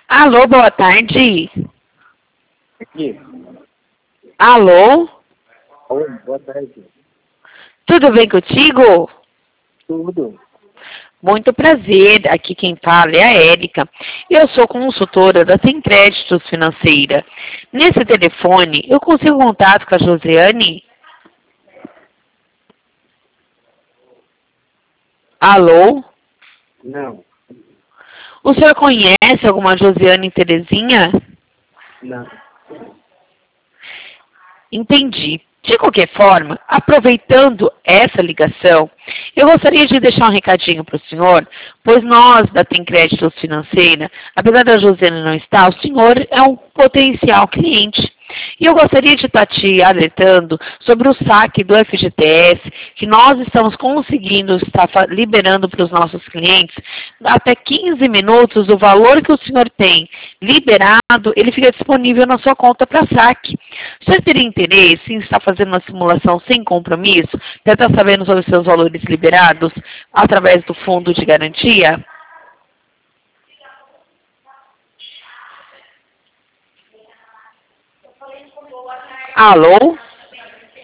Alô, boa tarde. Aqui. Alô? Oi, boa tarde. Tudo bem contigo? Tudo. Muito prazer. Aqui quem fala é a Érica. Eu sou consultora da Sem Créditos Financeira. Nesse telefone, eu consigo contato com a Josiane? Alô? Não. O senhor conhece alguma Josiane Terezinha? Não. Entendi. De qualquer forma, aproveitando essa ligação, eu gostaria de deixar um recadinho para o senhor, pois nós, da Tem Créditos Financeira, apesar da Josiane não estar, o senhor é um potencial cliente. E eu gostaria de estar te alertando sobre o saque do FGTS, que nós estamos conseguindo estar liberando para os nossos clientes até 15 minutos. O valor que o senhor tem liberado, ele fica disponível na sua conta para saque. O senhor teria interesse em estar fazendo uma simulação sem compromisso, para estar sabendo sobre os seus valores liberados através do fundo de garantia? Alô?